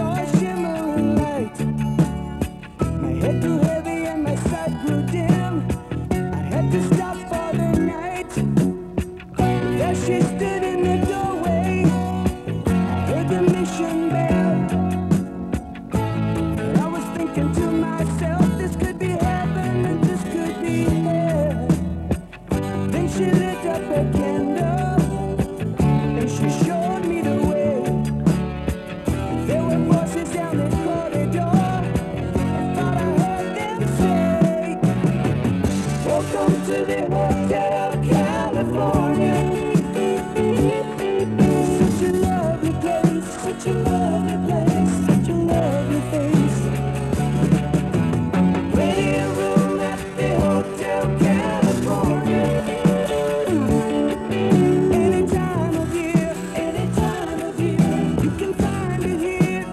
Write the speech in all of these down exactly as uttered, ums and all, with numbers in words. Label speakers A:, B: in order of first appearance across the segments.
A: saw a shimmering light. My head grew heavy and my sight grew dim. I had to stop for the night. There she stood in the doorway. I heard the mission bell. And I was thinking to myself, this could be heaven and this could be hell. Then she lit up a candle and she showed me the way. There were voices down the corridor. I thought I heard them say, welcome to the Hotel California. Such a lovely place, such a lovely place, such a lovely face. Ready a room at the Hotel California. Any time of year, any time of year, you can find it here.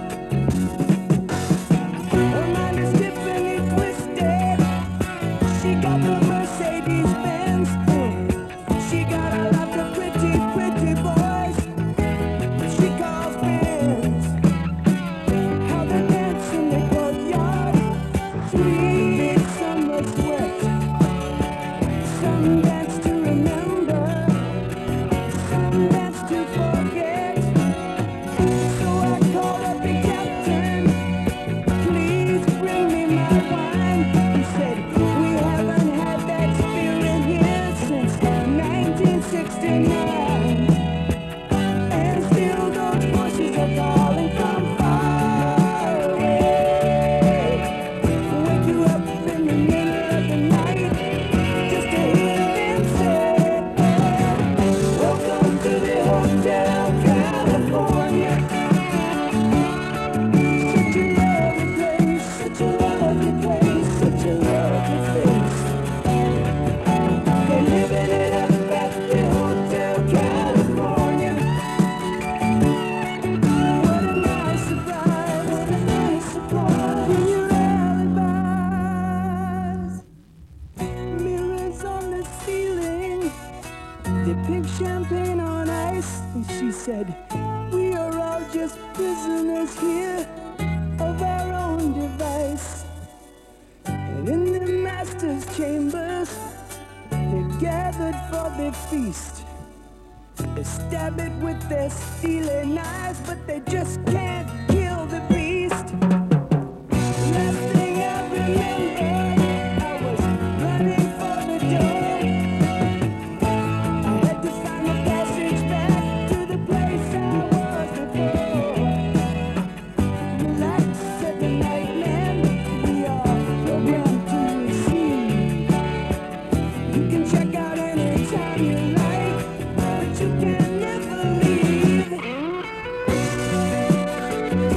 A: Her mind is differently twisted. She got the Mercedes Benz. She got a lot of pretty, pretty boys she calls friends. How they dance in the courtyard, sweet summer sweat. Some dance to remember, some dance to forget. So I called up the captain, please bring me my wine. He said, we haven't had that spirit here since nineteen sixty-nine. And still those voices are calling from far away. Wake you up in the middle of the night just to hear them say, welcome to the Hotel California. Such a lovely place, such a lovely place, such a lovely face. They're living it up at the Hotel California. What a nice surprise, what a nice surprise. When you're alibis, mirrors on the ceiling, they pink champagne on ice. And she said, we are all just prisoners here of our own device. And in the master's chambers, they're gathered for their feast. They stab it with their steely knives, but they just can't kill the beast. Last thing I remember, I was running for the door. I had to find the passage back to the place I was before. Relax, said the night man, we are programmed to receive. You can check out anytime you like, but you can never leave.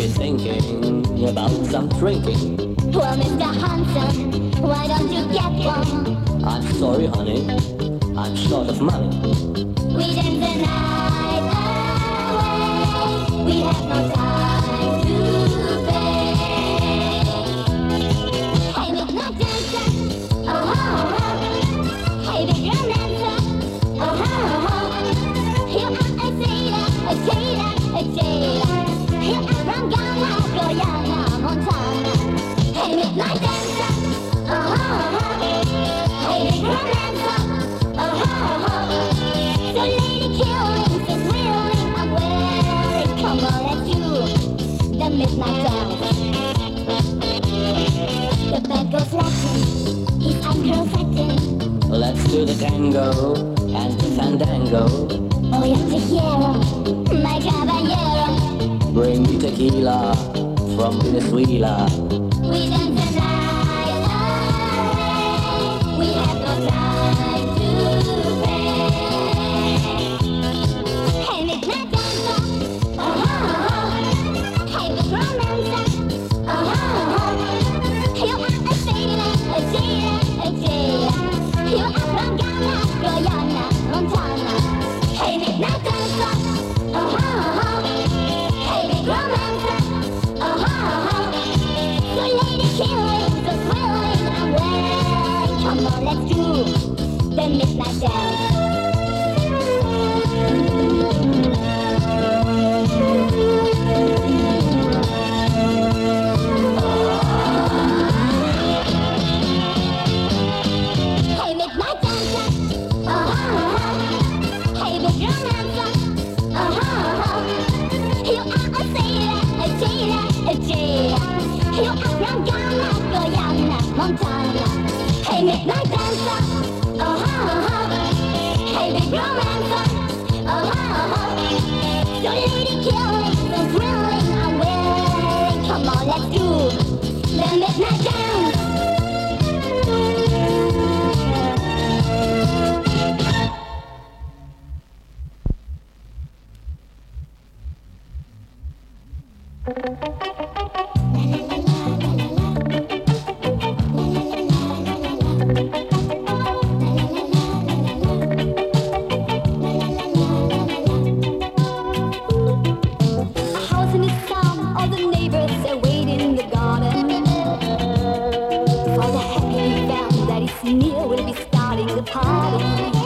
B: thinking about some drinking.
C: Well, Mister Hanson, why don't you get one?
B: I'm sorry, honey, I'm short of money.
C: We dance the night away. We have no time to pay. Hey, midnight dancer, oh ho ho. Hey, big girl dancer, oh ho ho. You are a sailor, a sailor, a sailor. You are from Ghana, Guyana, Montana. Hey, midnight dancer, oh ho ho. Hey, big girl dancer, oh ho ho. So lady killing, so thrilling, I'm wearing. Come on, let's do the midnight dance. The band goes Latin, his ankle satin.
B: Let's do the tango and the fandango.
C: Oh, yeah, te quiero, my caballero.
B: Bring me tequila from Venezuela.
C: We dance the night away. We have no time to pay. Hey, midnight dancer, oh ho ho. Hey, big romancer, oh ho ho. You are a sailor, a sailor, a sailor. You are from Ghana, Guyana, Montana. Hey, midnight dancer, oh ho ho. Hey, big romancer, oh ho ho. So lady killing, so thrilling, I'm wearing. Come on, let's do the midnight dance. Hey, midnight dancer, oh ho ho. Hey, big romancer, oh ho ho. You are a sailor, a sailor, a sailor. You are from Ghana, Guyana, Montana. Hey, midnight dancer, oh ho ho. Hey, big romancer, oh ho ho. So lady killing, so thrilling, I'm wearing. Come on, let's do the midnight dance. A house in the town, all the neighbors are waiting in the garden. For the happy band that is near will be starting the party.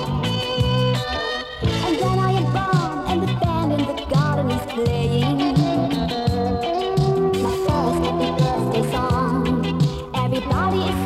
C: And then I am born and the band in the garden is playing. My first happy birthday song. Everybody is